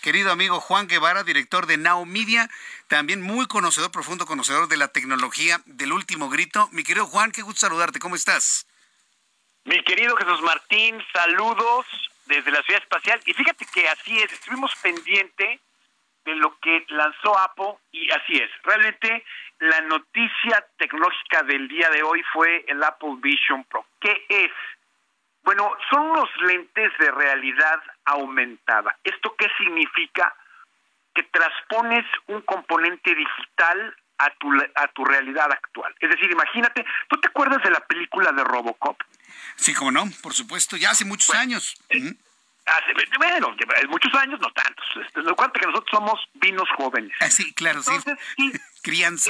querido amigo Juan Guevara, director de Now Media, también muy conocedor, profundo conocedor de la tecnología del último grito. Mi querido Juan, qué gusto saludarte, ¿cómo estás? Mi querido Jesús Martín, saludos desde la Ciudad Espacial. Y fíjate que así es, estuvimos pendiente de lo que lanzó Apple y así es. Realmente la noticia tecnológica del día de hoy fue el Apple Vision Pro. ¿Qué es? Bueno, son unos lentes de realidad aumentada. ¿Esto qué significa? Que transpones un componente digital a tu realidad actual. Es decir, imagínate, ¿tú te acuerdas de la película de RoboCop? Sí, cómo no, por supuesto, ya hace muchos años. Bueno, muchos años, no tantos. Lo cuenta que nosotros somos vinos jóvenes. Sí, claro. Entonces, sí. Crianza.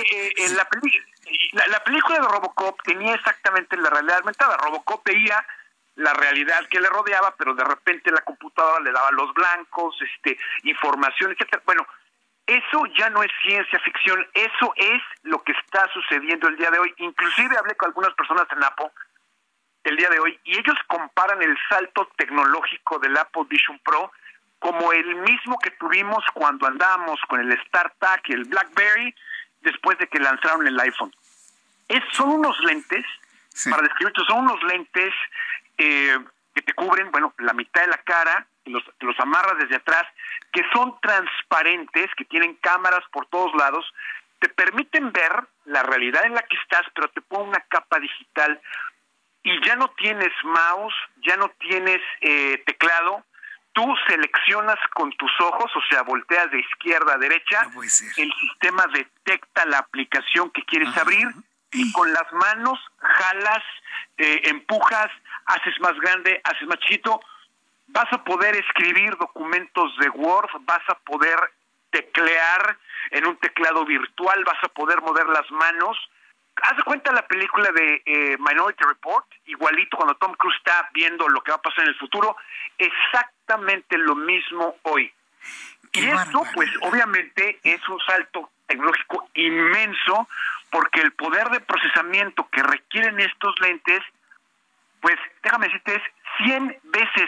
La película de RoboCop tenía exactamente la realidad aumentada. RoboCop veía la realidad que le rodeaba, pero de repente la computadora le daba los blancos, información, etcétera. Bueno, eso ya no es ciencia ficción, eso es lo que está sucediendo el día de hoy. Inclusive hablé con algunas personas en Apple el día de hoy y ellos comparan el salto tecnológico del Apple Vision Pro como el mismo que tuvimos cuando andábamos con el StarTAC y el BlackBerry después de que lanzaron el iPhone. Son unos lentes, sí. Para describirte, son unos lentes que te cubren, la mitad de la cara, te los amarras desde atrás, que son transparentes, que tienen cámaras por todos lados, te permiten ver la realidad en la que estás, pero te ponen una capa digital y ya no tienes mouse, ya no tienes teclado, tú seleccionas con tus ojos, o sea, volteas de izquierda a derecha, no puede ser. El sistema detecta la aplicación que quieres abrir y con las manos jalas, empujas, haces más grande, haces más chiquito, vas a poder escribir documentos de Word, vas a poder teclear en un teclado virtual, vas a poder mover las manos. Haz de cuenta la película de Minority Report, igualito cuando Tom Cruise está viendo lo que va a pasar en el futuro, exactamente lo mismo hoy. Y esto, pues, obviamente es un salto tecnológico inmenso, porque el poder de procesamiento que requieren estos lentes, pues, déjame decirte, es 100 veces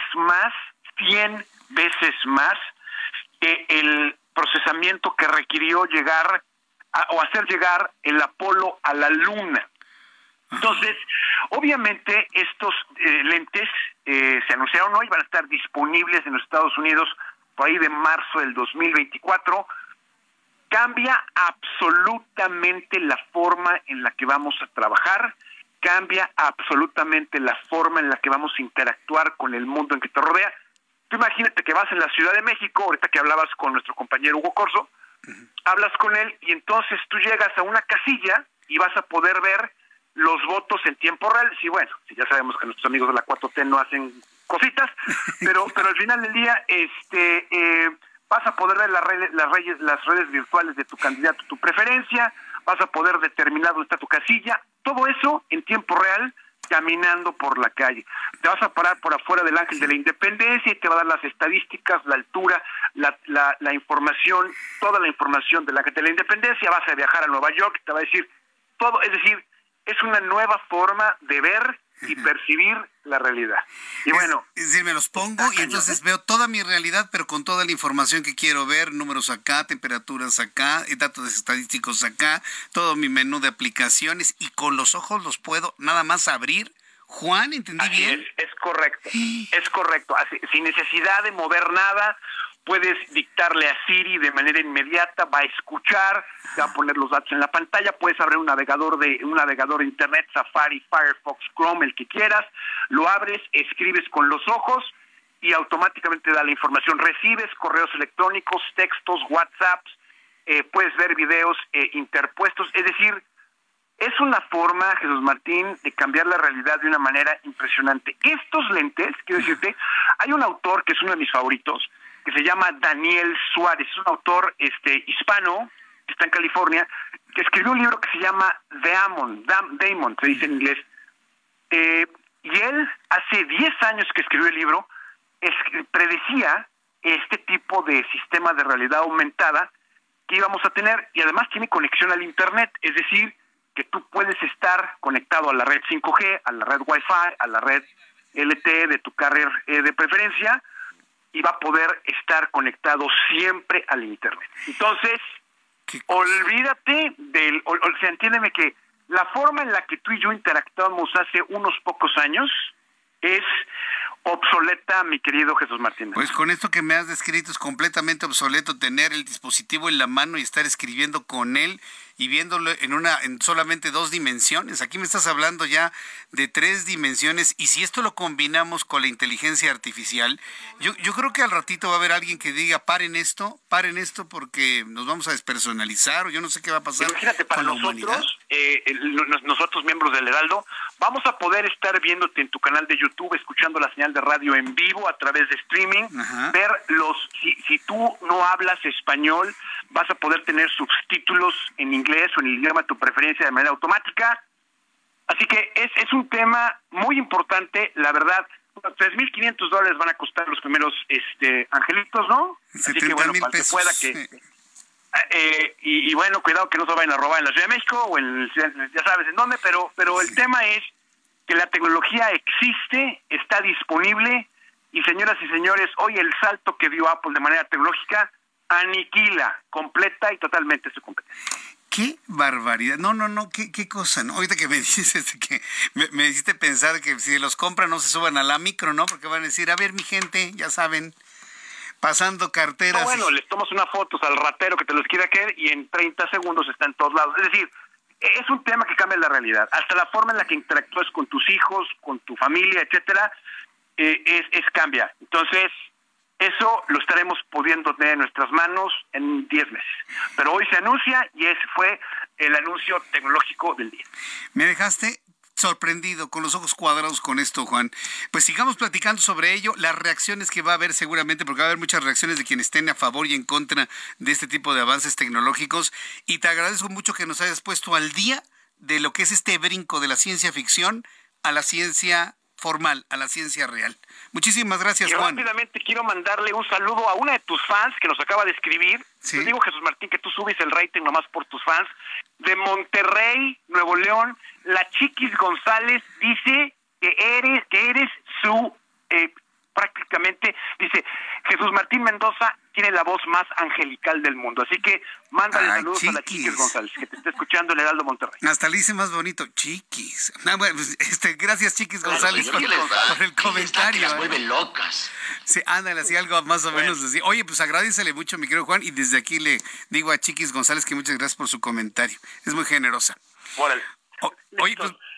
más que el procesamiento que requirió llegar o hacer llegar el Apolo a la Luna. Entonces, obviamente, estos lentes se anunciaron hoy, van a estar disponibles en los Estados Unidos por ahí de marzo del 2024. Cambia absolutamente la forma en la que vamos a trabajar, cambia absolutamente la forma en la que vamos a interactuar con el mundo en que te rodea. Tú imagínate que vas en la Ciudad de México, ahorita que hablabas con nuestro compañero Hugo Corso, hablas con él y entonces tú llegas a una casilla y vas a poder ver los votos en tiempo real. Sí, bueno, sí, ya sabemos que nuestros amigos de la 4T no hacen cositas, pero al final del día vas a poder ver las redes virtuales de tu candidato, tu preferencia, vas a poder determinar dónde está tu casilla, todo eso en tiempo real, caminando por la calle. Te vas a parar por afuera del Ángel de la Independencia y te va a dar las estadísticas, la altura, la información, toda la información del Ángel de la Independencia. Vas a viajar a Nueva York y te va a decir todo, es decir, es una nueva forma de ver y percibir la realidad. Y bueno, es decir, me los pongo y entonces veo toda mi realidad, pero con toda la información que quiero ver, números acá, temperaturas acá, datos estadísticos acá, todo mi menú de aplicaciones, y con los ojos los puedo nada más abrir. Juan, ¿entendí bien? Es correcto, es correcto. Así, sin necesidad de mover nada, puedes dictarle a Siri de manera inmediata, va a escuchar, te va a poner los datos en la pantalla, puedes abrir un navegador de internet, Safari, Firefox, Chrome, el que quieras, lo abres, escribes con los ojos y automáticamente da la información. Recibes correos electrónicos, textos, WhatsApps, puedes ver videos interpuestos, es decir, es una forma, Jesús Martín, de cambiar la realidad de una manera impresionante. Estos lentes, quiero decirte, hay un autor que es uno de mis favoritos, que se llama Daniel Suárez, es un autor hispano, que está en California, que escribió un libro que se llama Damon, se dice en inglés. Y él, hace 10 años que escribió el libro, predecía este tipo de sistema de realidad aumentada que íbamos a tener, y además tiene conexión al Internet, es decir, que tú puedes estar conectado a la red 5G, a la red Wi-Fi, a la red LTE de tu carrier de preferencia, y va a poder estar conectado siempre al Internet. Entonces, olvídate o sea, entiéndeme que la forma en la que tú y yo interactuamos hace unos pocos años es obsoleta, mi querido Jesús Martín. Pues con esto que me has descrito es completamente obsoleto tener el dispositivo en la mano y estar escribiendo con él y viéndolo en solamente 2 dimensiones. Aquí me estás hablando ya de 3 dimensiones, y si esto lo combinamos con la inteligencia artificial, yo creo que al ratito va a haber alguien que diga paren esto porque nos vamos a despersonalizar, o yo no sé qué va a pasar. Imagínate, para con la nosotros, nosotros miembros del Heraldo, vamos a poder estar viéndote en tu canal de YouTube, escuchando la señal de radio en vivo a través de streaming. Ajá. Ver si tú no hablas español, vas a poder tener subtítulos en inglés o en el idioma de tu preferencia de manera automática. Así que es un tema muy importante, la verdad. $3,500 van a costar los primeros angelitos, ¿no? Así que bueno, para que pueda que... y bueno, cuidado que no se vayan a robar en la Ciudad de México o ya sabes en dónde, pero el tema es que la tecnología existe, está disponible, y señoras y señores, hoy el salto que dio Apple de manera tecnológica aniquila completa y totalmente su competencia. ¡Qué barbaridad! No, qué cosa, ¿no? Ahorita que me dices que me hiciste pensar que si los compran no se suban a la micro, ¿no? Porque van a decir, a ver, mi gente, ya saben, pasando carteras. No, bueno, les tomas una foto al ratero que te los quiera caer y en 30 segundos está en todos lados. Es decir, es un tema que cambia la realidad. Hasta la forma en la que interactúas con tus hijos, con tu familia, etcétera, cambia. Entonces, eso lo estaremos pudiendo tener en nuestras manos en 10 meses. Pero hoy se anuncia y ese fue el anuncio tecnológico del día. Me dejaste sorprendido, con los ojos cuadrados con esto, Juan. Pues sigamos platicando sobre ello, las reacciones que va a haber seguramente, porque va a haber muchas reacciones de quienes estén a favor y en contra de este tipo de avances tecnológicos. Y te agradezco mucho que nos hayas puesto al día de lo que es este brinco de la ciencia ficción a la ciencia formal, a la ciencia real. Muchísimas gracias, Juan. Rápidamente quiero mandarle un saludo a una de tus fans que nos acaba de escribir. ¿Sí? Te digo, Jesús Martín, que tú subes el rating nomás por tus fans. De Monterrey, Nuevo León, la Chiquis González dice que eres su... prácticamente, dice, Jesús Martín Mendoza tiene la voz más angelical del mundo. Así que mándale saludos a la Chiquis González, que te está escuchando el Heraldo Monterrey. Hasta le hice más bonito, Chiquis. Bueno, gracias, Chiquis González, por el comentario. Las vuelve locas. Sí, ándale, así algo más o menos así. Oye, pues agradecele mucho, mi querido Juan, y desde aquí le digo a Chiquis González que muchas gracias por su comentario. Es muy generosa. Órale. Oye,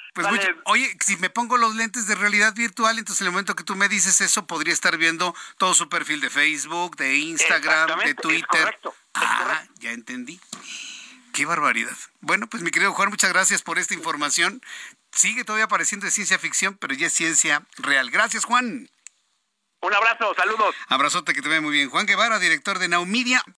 oye, si me pongo los lentes de realidad virtual, entonces en el momento que tú me dices eso, podría estar viendo todo su perfil de Facebook, de Instagram, de Twitter. Es correcto. Ya entendí. Qué barbaridad. Bueno, pues mi querido Juan, muchas gracias por esta información. Sigue todavía pareciendo de ciencia ficción, pero ya es ciencia real. Gracias, Juan. Un abrazo, saludos. Abrazote, que te vea muy bien. Juan Guevara, director de Now Media.